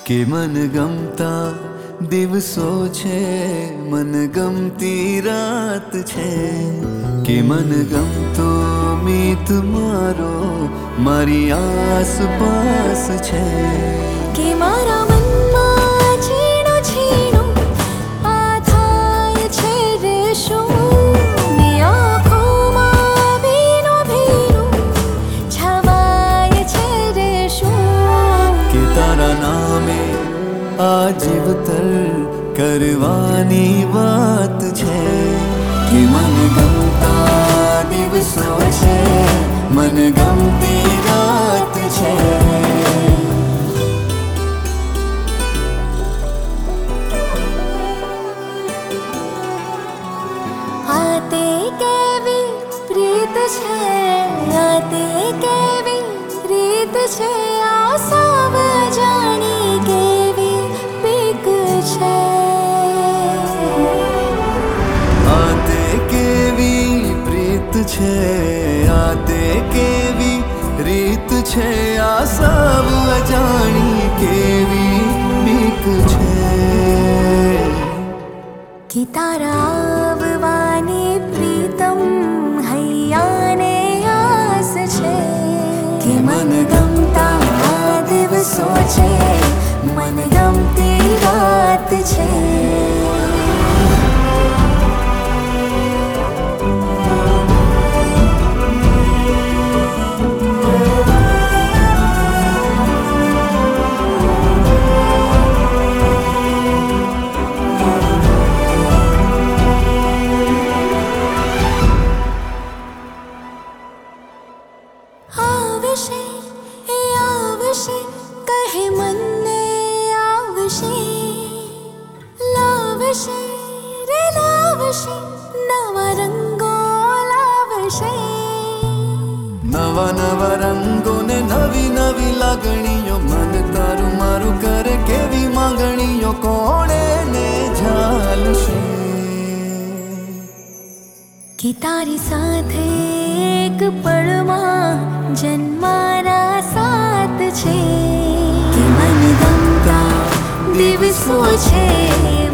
કે મન ગમતા દિવસો છે, મન ગમતી રાત છે, કે મન ગમતો મીત મારો મારી આસપાસ છે, કે મારા મનમાં છીણું છીણું આ થાય છે રે શું ને આંખોમાં ભીનું ભીનું છવાય છે રે શું કે તારા નામે આ જીવતર કરવાની વાત છે, કે મન ગમતા દિવસો છે, મન ગમતી રાત છે. આ તે કેવી પ્રીત છે, આ તે કેવી રીત છે, આ સૌ જાણી કેવી બીક છે. આ તે કેવી પ્રીત છે, આ તે કેવી રીત છે, આ સૌ અજાણી કેવી બીક છે. કે તારા આવવાની પ્રીતમ હૈયાને આસ છે, કે મન ગમતા આ દિવસો છે, મન ગમતી રાત છે. આવશે એ આવશે કહે મનને આવશે, લાવશે રે લાવશે નવા રંગો લાવશે. નવા નવા રંગો ને નવી નવી લાગણીઓ, મન તારું મારું કરે કેવી માંગણીઓ, કોણે ને ઝાલશે. કે તારી સાથે એક પળમાં જન્મારા સાથ છે, કે મન ગમતા દિવસો છે,